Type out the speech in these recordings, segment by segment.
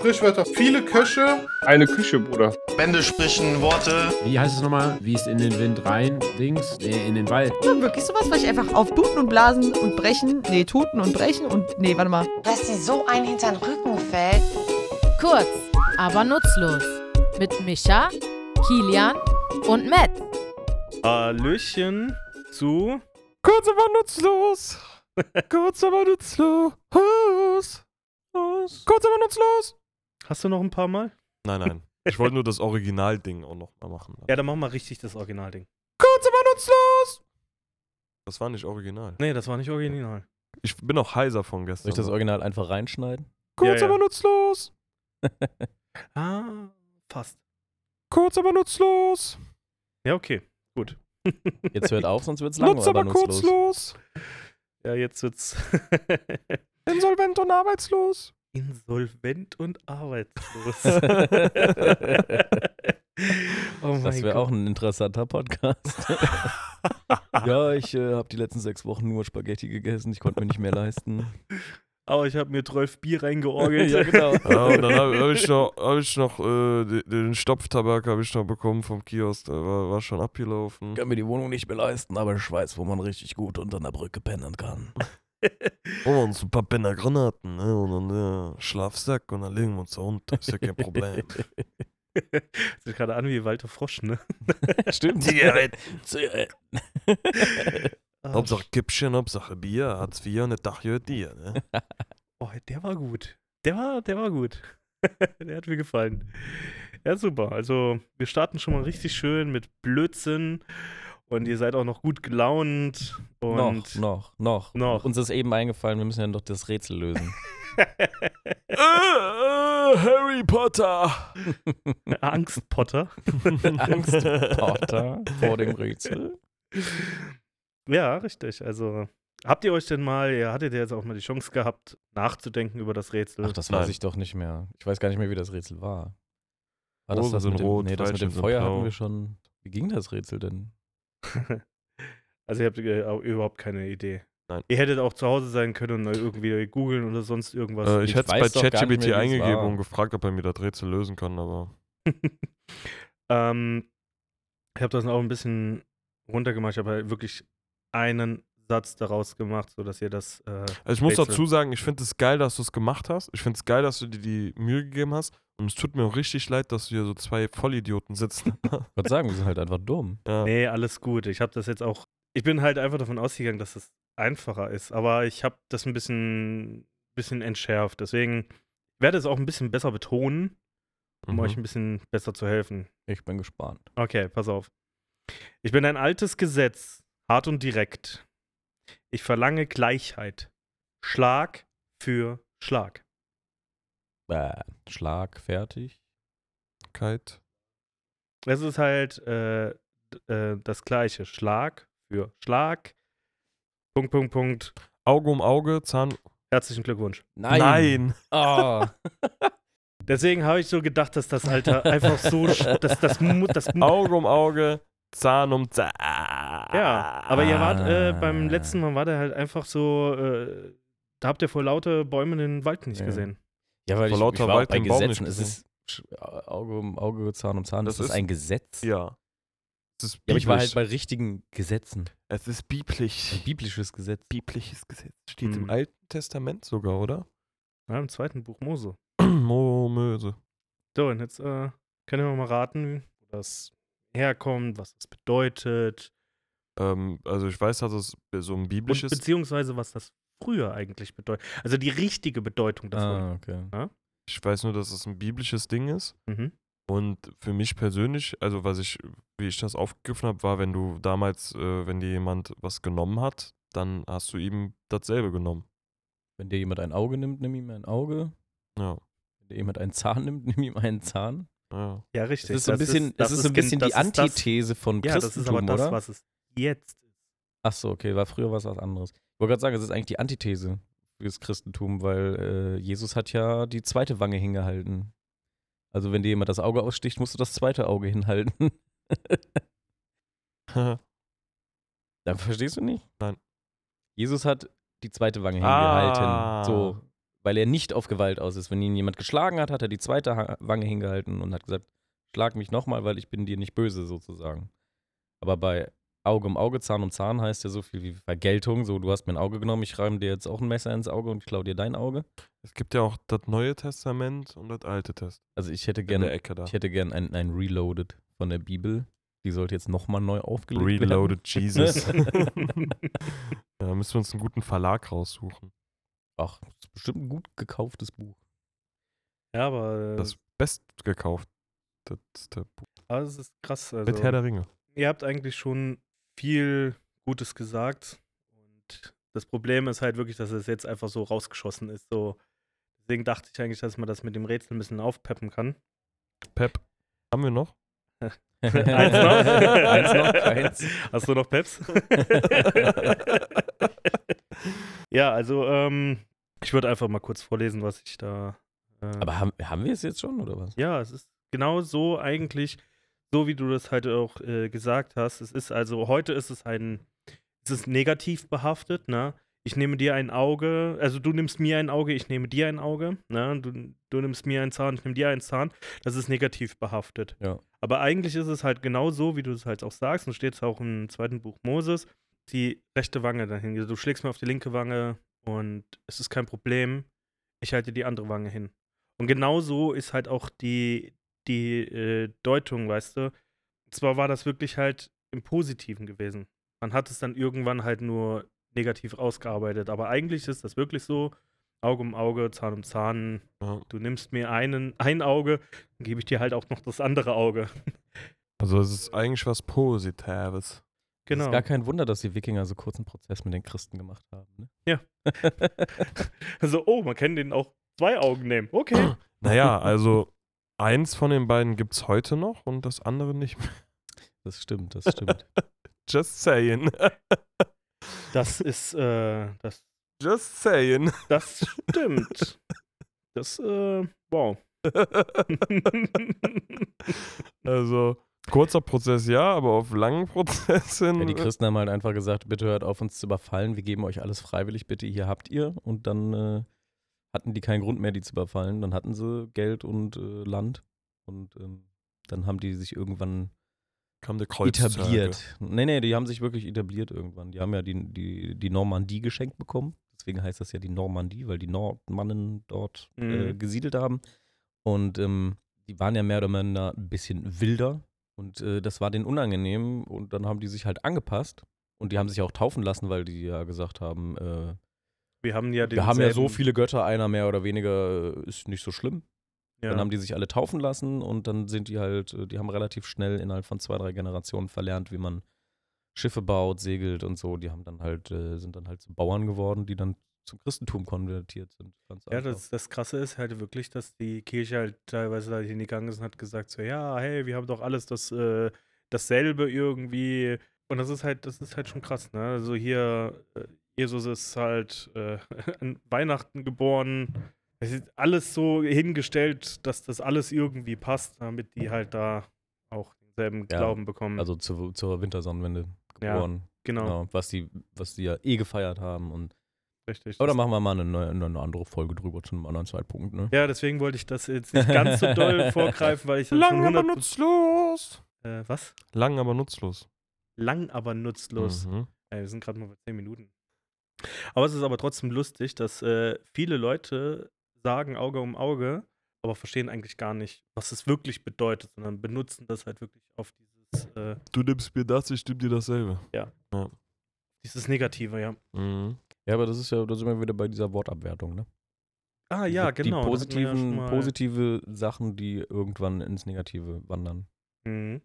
Sprichwörter. Viele Köche. Eine Küche, Bruder. Bände sprechen Worte. Wie heißt es nochmal? Wie es in den Wind rein, Dings, in den Wald. Wirklich sowas, weil ich einfach auf Tuten und Blasen und Brechen, tuten und brechen und, warte mal. Dass sie so einen hintern Rücken fällt. Kurz, aber nutzlos. Mit Micha, Kilian und Matt. Hallöchen zu Kurz, aber nutzlos. Kurz, aber nutzlos. Kurz, aber nutzlos. Hast du noch ein paar Mal? Nein. Ich wollte nur das Originalding auch noch mal machen. Ja, dann mach mal richtig das Originalding. Kurz, aber nutzlos. Das war nicht original. Nee, das war nicht original. Ich bin auch heiser von gestern. Soll ich das Original einfach reinschneiden? Kurz, Ja. aber nutzlos. Fast. Kurz, aber nutzlos. Ja, okay. Gut. Jetzt hört auf, sonst wird's lang Nutz, aber kurzlos. Ja, jetzt wird's Insolvent und arbeitslos. insolvent und arbeitslos. Oh mein Das wäre Gott. auch ein interessanter Podcast. Ja, ich habe die letzten 6 Wochen nur Spaghetti gegessen. Ich konnte mir nicht mehr leisten. Aber ich habe mir 12 Bier reingeorgelt. Ja, genau. Ja, und dann hab ich noch den Stopftabak habe ich noch bekommen vom Kiosk. Der war schon abgelaufen. Ich kann mir die Wohnung nicht mehr leisten, aber ich weiß, wo man richtig gut unter einer Brücke pennen kann. Oh, und so ein paar Pennergranaten, ne? Und dann Schlafsack und dann legen wir uns da runter. Ist ja kein Problem. Sieht gerade an wie Walter Frosch, ne? Stimmt. Zigaretten. Ah, Hauptsache Kippchen, Hauptsache Bier, Hartz IV und eine Dachjö dir, ne? Oh, der war gut. Der war gut. Der hat mir gefallen. Ja, super. Also, wir starten schon mal richtig schön mit Blödsinn. Und ihr seid auch noch gut gelaunt. Und Noch. Noch. Uns ist eben eingefallen, wir müssen ja noch das Rätsel lösen. Harry Potter. Angstpotter. Angst, Potter, vor dem Rätsel. Ja, richtig. Also, habt ihr euch denn mal, ihr hattet ja jetzt auch mal die Chance gehabt, nachzudenken über das Rätsel? Ach, das weiß Nein. ich doch nicht mehr. Ich weiß gar nicht mehr, wie das Rätsel war. War Rosen das sind mit dem, rot, nee, das mit dem Veilchen sind Feuer blau. hatten wir schon. Wie ging das Rätsel denn? Also, ihr habt auch überhaupt keine Idee. Nein. Ihr hättet auch zu Hause sein können und irgendwie googeln oder sonst irgendwas. Ich Ich hätte es bei weiß doch gar nicht ChatGPT mehr, wie es eingegeben war. und gefragt, ob er mir das Rätsel lösen kann, aber Ich habe das auch ein bisschen runtergemacht. Ich habe halt wirklich einen Satz daraus gemacht, sodass ihr das. also ich muss Rätsel- dazu sagen, ich finde es geil, dass du es gemacht hast. Ich finde es geil, dass du dir die Mühe gegeben hast. Und es tut mir auch richtig leid, dass hier so 2 Vollidioten sitzen. Ich würde sagen, wir sind halt einfach dumm. Ja. Nee, alles gut. Ich habe das jetzt auch. Ich bin halt einfach davon ausgegangen, dass es einfacher ist. Aber ich habe das ein bisschen entschärft. Deswegen werde es auch ein bisschen besser betonen, um euch ein bisschen besser zu helfen. Ich bin gespannt. Okay, pass auf. Ich bin ein altes Gesetz, hart und direkt. Ich verlange Gleichheit. Schlag für Schlag. Schlag, fertig. Kite. Es ist halt das gleiche. Schlag für Schlag. Punkt. Auge um Auge, Zahn. Herzlichen Glückwunsch. Nein. Oh. Deswegen habe ich so gedacht, dass das Alter einfach so. Das Auge um Auge, Zahn um Zahn. Ja, aber ihr wart beim letzten Mal war der halt einfach so. Da habt ihr vor lauter Bäumen den Wald nicht Ja. gesehen. Ja, weil Vor ich lauter war auch Wald bei den Baum Gesetzen. nicht Es ist Auge um Auge, Zahn um Zahn. Das Das ist ist- ein Gesetz. Ja. Es ist Ja, aber ich war biblisch. halt bei richtigen Gesetzen. Es ist biblisch. Ein biblisches Gesetz. Biblisches Gesetz. Steht Mhm. im Alten Testament sogar, oder? Ja, im zweiten Buch Mose. Möse. So, und jetzt können wir mal raten, wo das herkommt, was das bedeutet. Also ich weiß, dass es so ein Und biblisches. beziehungsweise, was das früher eigentlich bedeutet. Also die richtige Bedeutung davon. Okay. Ich weiß nur, dass es ein biblisches Ding ist. Mhm. Und für mich persönlich, also wie ich das aufgegriffen habe, war, wenn du damals, wenn dir jemand was genommen hat, dann hast du ihm dasselbe genommen. Wenn dir jemand ein Auge nimmt, nimm ihm ein Auge. Ja. Wenn dir jemand einen Zahn nimmt, nimm ihm einen Zahn. Ja. Ja, richtig. Das ist so ein bisschen die Antithese von Ja, das ist aber Christentum, das, oder? was es jetzt ist. Ach so, okay, früher war es was anderes. Ich wollte gerade sagen, es ist eigentlich die Antithese fürs Christentum, weil Jesus hat ja die zweite Wange hingehalten. Also wenn dir jemand das Auge aussticht, musst du das zweite Auge hinhalten. Dann verstehst du nicht? Nein. Jesus hat die zweite Wange hingehalten. Ah. So, weil er nicht auf Gewalt aus ist. Wenn ihn jemand geschlagen hat, hat er die zweite Wange hingehalten und hat gesagt, schlag mich nochmal, weil ich bin dir nicht böse sozusagen. Aber bei Auge um Auge, Zahn um Zahn heißt ja so viel wie Vergeltung. So, du hast mir ein Auge genommen, ich reibe dir jetzt auch ein Messer ins Auge und ich klau dir dein Auge. Es gibt ja auch das Neue Testament und das Alte Testament. Also ich hätte In gerne der Ecke da. ein Reloaded von der Bibel. Die sollte jetzt nochmal neu aufgelegt werden. Reloaded Jesus. Da müssen wir uns einen guten Verlag raussuchen. Ach, das ist bestimmt ein gut gekauftes Buch. Ja, aber Das bestgekauft. Das Buch. es ist krass. Mit Also, Herr der Ringe. ihr habt eigentlich schon viel Gutes gesagt. Und das Problem ist halt wirklich, dass es jetzt einfach so rausgeschossen ist. So. Deswegen dachte ich eigentlich, dass man das mit dem Rätsel ein bisschen aufpeppen kann. Pep. Haben wir noch? Eins noch? Eins noch, keins. Hast du noch Peps? Ja, also ich würde einfach mal kurz vorlesen, was ich da. Aber haben wir es jetzt schon, oder was? Ja, es ist genau so eigentlich, so wie du das halt auch gesagt hast. Es ist also, heute ist es negativ behaftet, ne? Ich nehme dir ein Auge, also du nimmst mir ein Auge, ich nehme dir ein Auge, ne? Du nimmst mir einen Zahn, ich nehme dir einen Zahn. Das ist negativ behaftet. Ja. Aber eigentlich ist es halt genau so, wie du es halt auch sagst, und steht es auch im 2. Buch Moses, die rechte Wange dahin. Also du schlägst mir auf die linke Wange und es ist kein Problem, ich halte die andere Wange hin. Und genau so ist halt auch die Deutung, weißt du. Und zwar war das wirklich halt im Positiven gewesen. Man hat es dann irgendwann halt nur negativ ausgearbeitet. Aber eigentlich ist das wirklich so, Auge um Auge, Zahn um Zahn. Ja. Du nimmst mir ein Auge, dann gebe ich dir halt auch noch das andere Auge. Also es ist eigentlich was Positives. Genau. Ist gar kein Wunder, dass die Wikinger so kurzen Prozess mit den Christen gemacht haben. Ne? Ja. Also, oh, man kann denen auch 2 Augen nehmen. Okay. Naja, also eins von den beiden gibt es heute noch und das andere nicht mehr. Das stimmt, das stimmt. Just saying. Das ist, Just saying. das stimmt. Das, wow. Also, kurzer Prozess ja, aber auf langen Prozessen. Ja, die Christen haben halt einfach gesagt, bitte hört auf, uns zu überfallen, wir geben euch alles freiwillig, bitte, hier habt ihr. Und dann hatten die keinen Grund mehr, die zu überfallen. Dann hatten sie Geld und Land. Und dann haben die sich irgendwann kam der Kreuzzüge. etabliert. Nee, die haben sich wirklich etabliert irgendwann. Die haben ja die Normandie geschenkt bekommen. Deswegen heißt das ja die Normandie, weil die Nordmannen dort gesiedelt haben. Und die waren ja mehr oder minder ein bisschen wilder. Und das war denen unangenehm. Und dann haben die sich halt angepasst. Und die haben sich auch taufen lassen, weil die ja gesagt haben, Wir haben ja so viele Götter, einer mehr oder weniger ist nicht so schlimm. Ja. Dann haben die sich alle taufen lassen und dann sind die halt, die haben relativ schnell innerhalb von 2, 3 Generationen verlernt, wie man Schiffe baut, segelt und so. Die haben dann halt, sind dann halt so Bauern geworden, die dann zum Christentum konvertiert sind. Ganz Ja, einfach. das Krasse ist halt wirklich, dass die Kirche halt teilweise da hingegangen ist und hat gesagt so, ja, hey, wir haben doch alles dasselbe irgendwie. Und das ist halt schon krass, ne? Also hier, Jesus ist halt an Weihnachten geboren. Es ist alles so hingestellt, dass das alles irgendwie passt, damit die halt da auch denselben Ja, Glauben bekommen. Also zur Wintersonnenwende geboren. genau. Was die ja eh gefeiert haben. Und Richtig. aber da machen wir mal eine andere Folge drüber zu einem anderen Zeitpunkt, ne? Ja, deswegen wollte ich das jetzt nicht ganz so doll vorgreifen, weil ich das Lang, schon aber nutzlos. was? Lang, aber nutzlos. Lang, aber nutzlos. Mhm. Ey, wir sind gerade mal bei 10 Minuten. Aber es ist aber trotzdem lustig, dass viele Leute sagen Auge um Auge, aber verstehen eigentlich gar nicht, was es wirklich bedeutet, sondern benutzen das halt wirklich auf Du nimmst mir das, ich nehm dir dasselbe. dieses Negative, ja. Mhm. Ja, aber das ist ja, da sind wir wieder bei dieser Wortabwertung, ne? Ah, ja, genau. Die da hatten wir ja schon mal- positive Sachen, die irgendwann ins Negative wandern. Mhm.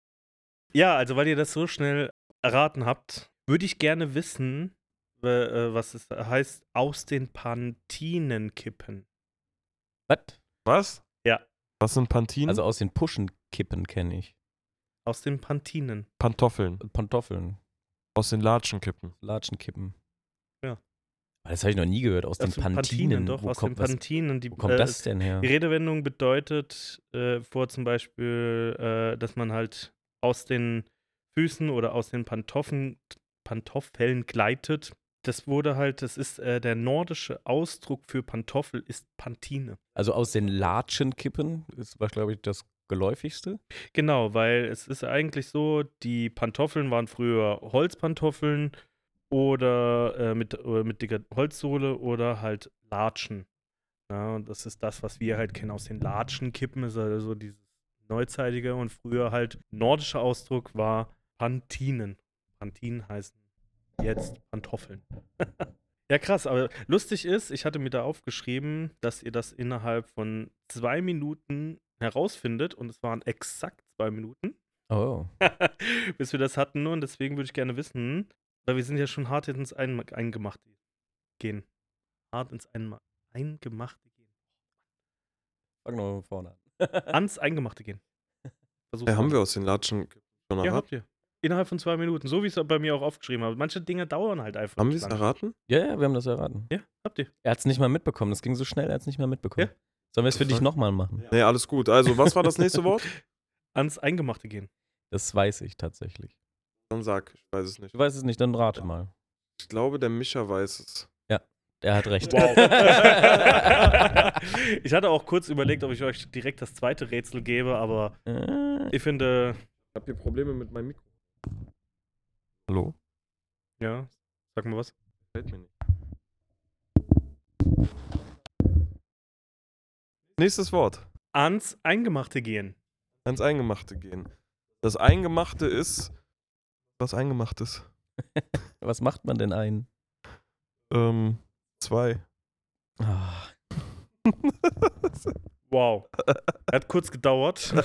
Ja, also weil ihr das so schnell erraten habt, würde ich gerne wissen, was es heißt, aus den Pantinen kippen. Was? Was? Ja. Was sind Pantinen? Also aus den Puschenkippen kenne ich. Aus den Pantinen. Pantoffeln. Pantoffeln, Aus den Latschenkippen. Latschenkippen. Ja. Das habe ich noch nie gehört, aus den Pantinen. Doch, Wo aus kommt den Pantinen. wo kommt das denn her? Die Redewendung bedeutet vor zum Beispiel, dass man halt aus den Füßen oder aus den Pantoffeln gleitet. das wurde halt, das ist der nordische Ausdruck für Pantoffel ist Pantine. Also aus den Latschen kippen, ist, war, glaube ich, das geläufigste. Genau, weil es ist eigentlich so, die Pantoffeln waren früher Holzpantoffeln oder mit dicker Holzsohle oder halt Latschen. Ja, und das ist das, was wir halt kennen aus den Latschenkippen, ist also dieses Neuzeitige und früher halt nordischer Ausdruck war Pantinen. Pantinen heißen jetzt Pantoffeln. Ja, krass, aber lustig ist, ich hatte mir da aufgeschrieben, dass ihr das innerhalb von 2 Minuten herausfindet und es waren exakt 2 Minuten, Oh. bis wir das hatten und deswegen würde ich gerne wissen, weil wir sind ja schon hart ins Eingemachte gehen. Hart ins Eingemachte gehen. Fang noch von vorne an. Ans Eingemachte gehen. Versuch's Haben mal. wir aus den Latschen schon Ja, erraten? habt ihr. Innerhalb von 2 Minuten, so wie ich es bei mir auch aufgeschrieben habe. Manche Dinge dauern halt einfach. Haben wir nicht es lange. erraten? Ja, wir haben das erraten. Ja, habt ihr. Er hat es nicht mal mitbekommen. Das ging so schnell, er hat es nicht mal mitbekommen. Ja. Sollen wir es für dich Fuck. nochmal machen? Nee, alles gut. Also, was war das nächste Wort? Ans Eingemachte gehen. Das weiß ich tatsächlich. Dann sag, ich weiß es nicht. Du weißt es nicht, dann rate mal. Ich glaube, der Mischa weiß es. Er hat recht. Wow. Ich hatte auch kurz überlegt, ob ich euch direkt das zweite Rätsel gebe, aber ich finde, Ich habe hier Probleme mit meinem Mikro. Hallo? ja, sag mal was. Fällt mir nicht. Nächstes Wort. Ans Eingemachte gehen. Ans Eingemachte gehen. Das Eingemachte ist. Was Eingemachtes? Was macht man denn ein? 2. Ah, Wow. Hat kurz gedauert.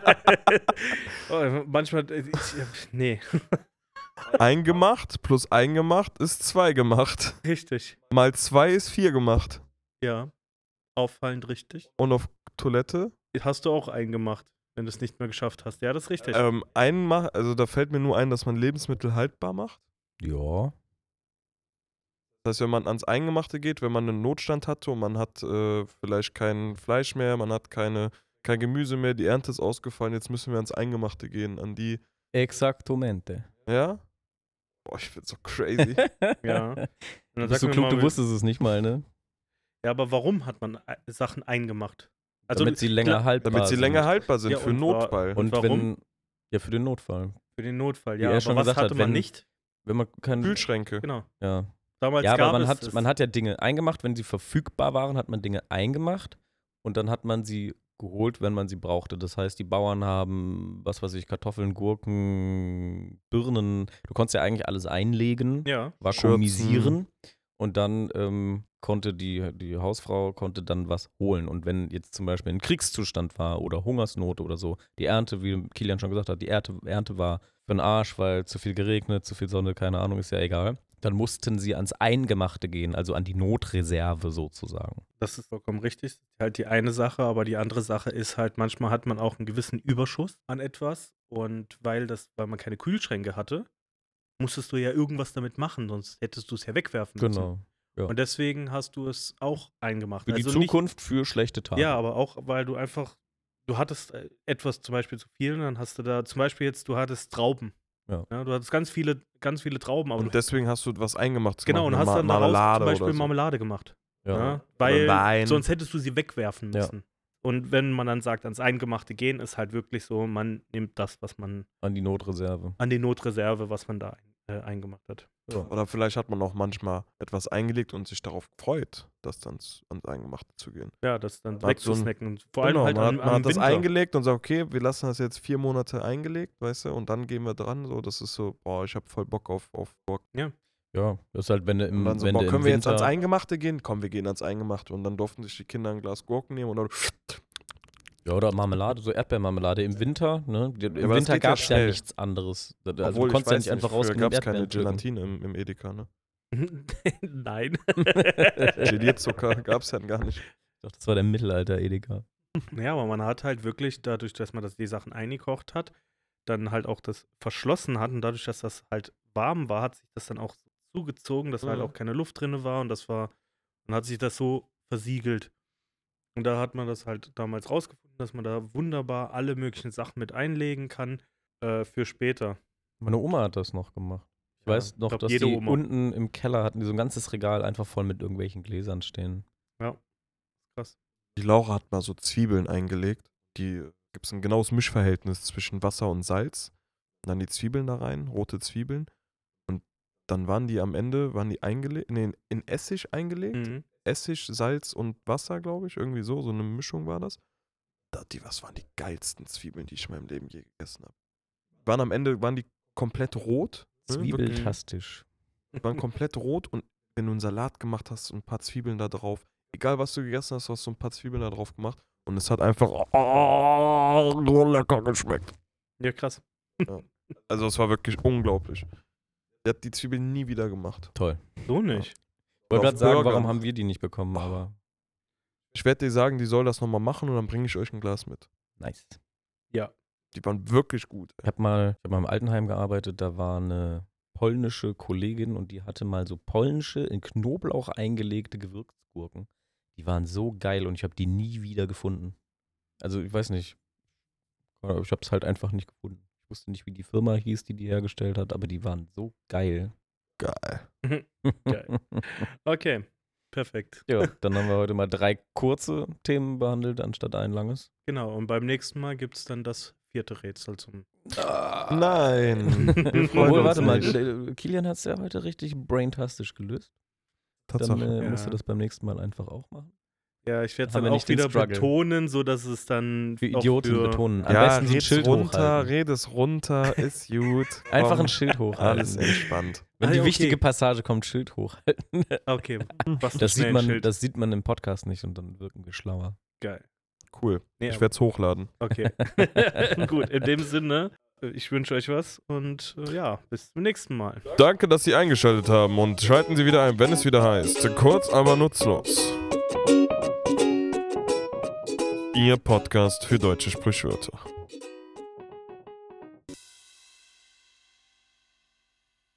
Oh, manchmal, nee, Eingemacht plus eingemacht ist 2 gemacht. richtig. Mal 2 ist 4 gemacht. Ja, auffallend richtig. Und auf Toilette? Hast du auch eingemacht, wenn du es nicht mehr geschafft hast. Ja, das ist richtig. Also da fällt mir nur ein, dass man Lebensmittel haltbar macht. ja. Das heißt, wenn man ans Eingemachte geht, wenn man einen Notstand hatte und man hat vielleicht kein Fleisch mehr, man hat kein Gemüse mehr, die Ernte ist ausgefallen, jetzt müssen wir ans Eingemachte gehen, an die, Exactamente. ja? Boah, ich bin so crazy. Ja. Und dann Du sag bist so mir klug, mal, du wusstest es nicht mal, ne? Ja, aber warum hat man Sachen eingemacht? Also, Damit sie länger haltbar Damit sie sind. länger haltbar sind Ja, für und Notfall. Und warum? Ja, für den Notfall. Für den Notfall, Wie ja. er Aber schon was gesagt hatte hat, man wenn- nicht? Wenn man keinen. Kühlschränke. Genau. Ja. Damals Ja, gab aber es man hat ja Dinge eingemacht, wenn sie verfügbar waren, hat man Dinge eingemacht und dann hat man sie geholt, wenn man sie brauchte. Das heißt, die Bauern haben, was weiß ich, Kartoffeln, Gurken, Birnen. Du konntest ja eigentlich alles einlegen, Ja. vakuumisieren und dann konnte die Hausfrau konnte dann was holen. Und wenn jetzt zum Beispiel ein Kriegszustand war oder Hungersnot oder so, die Ernte, wie Kilian schon gesagt hat, die Ernte war für den Arsch, weil zu viel geregnet, zu viel Sonne, keine Ahnung, ist ja egal. Dann mussten sie ans Eingemachte gehen, also an die Notreserve sozusagen. Das ist vollkommen richtig. Das ist halt die eine Sache, aber die andere Sache ist halt, manchmal hat man auch einen gewissen Überschuss an etwas und weil man keine Kühlschränke hatte, musstest du ja irgendwas damit machen, sonst hättest du es ja wegwerfen müssen. Genau. Ja. Und deswegen hast du es auch eingemacht. Für die Also nicht- Zukunft, für schlechte Tage. Ja, aber auch, weil du hattest etwas zum Beispiel zu viel und dann hast du da, zum Beispiel jetzt, du hattest Trauben. Ja. Du hattest ganz viele Trauben, aber Und deswegen hast du was Eingemachtes genau, und gemacht. hast eine dann daraus Marmelade zum Beispiel oder so. Marmelade gemacht. Ja. Ja, weil Wein. sonst hättest du sie wegwerfen Ja. müssen. Und wenn man dann sagt, ans Eingemachte gehen, ist halt wirklich so, man nimmt das, was man An die Notreserve. an die Notreserve, was man da eingemacht hat. Oder vielleicht hat man auch manchmal etwas eingelegt und sich darauf gefreut, das dann ans Eingemachte zu gehen. Ja, das dann Man hat so ein- wegzusnacken. Und vor allem Genau, halt man hat, am man hat das Winter. eingelegt und sagt, okay, wir lassen das jetzt 4 Monate eingelegt, weißt du, und dann gehen wir dran. So, das ist so, boah, ich habe voll Bock auf Bock. Ja, das ist halt, wenn du Und im, dann so, wenn boah, du im können wir jetzt ans Winter, Eingemachte gehen? Komm, wir gehen ans Eingemachte. Und dann durften sich die Kinder ein Glas Gurken nehmen und dann ja, oder Marmelade, so Erdbeermarmelade im Winter, ne? Im aber das Winter geht ja gab es ja schnell. nichts anderes. Also obwohl, du konntest ja ich weiß nicht einfach früher rausgehen gab und es keine Erdbeeren pflücken. Gelatine im Edeka, ne? Nein. Gelierzucker gab es ja gar nicht. Doch, das war der Mittelalter-Edeka. Ja, aber man hat halt wirklich, dadurch, dass man die Sachen eingekocht hat, dann halt auch das verschlossen hat und dadurch, dass das halt warm war, hat sich das dann auch zugezogen, dass halt Mhm. auch keine Luft drin war und dann hat sich das so versiegelt. Und da hat man das halt damals rausgefunden, dass man da wunderbar alle möglichen Sachen mit einlegen kann für später. Meine Oma hat das noch gemacht. Ich weiß noch, glaub, dass jede die Oma. unten im Keller hatten die so ein ganzes Regal einfach voll mit irgendwelchen Gläsern stehen. Die Laura hat mal so Zwiebeln eingelegt. Die gibt es ein genaues Mischverhältnis zwischen Wasser und Salz. Und dann die Zwiebeln da rein, rote Zwiebeln. Und dann waren die am Ende, eingelegt, in Essig eingelegt. Mhm. Essig, Salz und Wasser, glaube ich. Irgendwie so eine Mischung war das. Was waren die geilsten Zwiebeln, die ich in meinem Leben je gegessen habe. Am Ende waren die komplett rot. Ne? Zwiebeltastisch. Waren komplett rot und wenn du einen Salat gemacht hast und ein paar Zwiebeln da drauf, egal was du gegessen hast, hast du ein paar Zwiebeln da drauf gemacht und es hat einfach so lecker geschmeckt. Ja, krass. Also es war wirklich unglaublich. Der hat die Zwiebeln nie wieder gemacht. Toll. So nicht. Ich wollte Auf gerade sagen, Burgern. warum haben wir die nicht bekommen, aber Ich werde dir sagen, die soll das nochmal machen und dann bringe ich euch ein Glas mit. nice. Die waren wirklich gut. Ich hab mal im Altenheim gearbeitet, da war eine polnische Kollegin und die hatte mal so polnische, in Knoblauch eingelegte Gewürzgurken. Die waren so geil und ich habe die nie wieder gefunden. Also ich weiß nicht, ich habe es halt einfach nicht gefunden. Ich wusste nicht, wie die Firma hieß, die hergestellt hat, aber die waren so geil. Geil. Geil. Okay, perfekt. Ja, dann haben wir heute mal 3 kurze Themen behandelt, anstatt ein langes. Genau, und beim nächsten Mal gibt es dann das 4. Rätsel zum. Nein. Wir freuen Obwohl, uns warte mal, nicht. Kilian hat es ja heute richtig braintastisch gelöst. Tatsache. Dann Ja. musst du das beim nächsten Mal einfach auch machen. Ja, ich werde es Haben dann wir auch nicht den wieder Struggle. betonen, so dass es dann Für auch Idioten für betonen. Am Ja, besten so ein red's Schild runter, hochhalten. red es runter, ist gut. Einfach Komm, ein Schild hochhalten. Alles entspannt. Wenn Ah, die okay. wichtige Passage kommt, Schild hochhalten. Okay, was Das schnell sieht, ein man, Schild. das sieht man im Podcast nicht und dann wirken wir schlauer. Geil. Cool. Nee, Ich werde es hochladen. Okay. Gut, in dem Sinne, ich wünsche euch was und ja, bis zum nächsten Mal. Danke, dass Sie eingeschaltet haben und schalten Sie wieder ein, wenn es wieder heißt. Kurz, aber nutzlos. Ihr Podcast für deutsche Sprichwörter.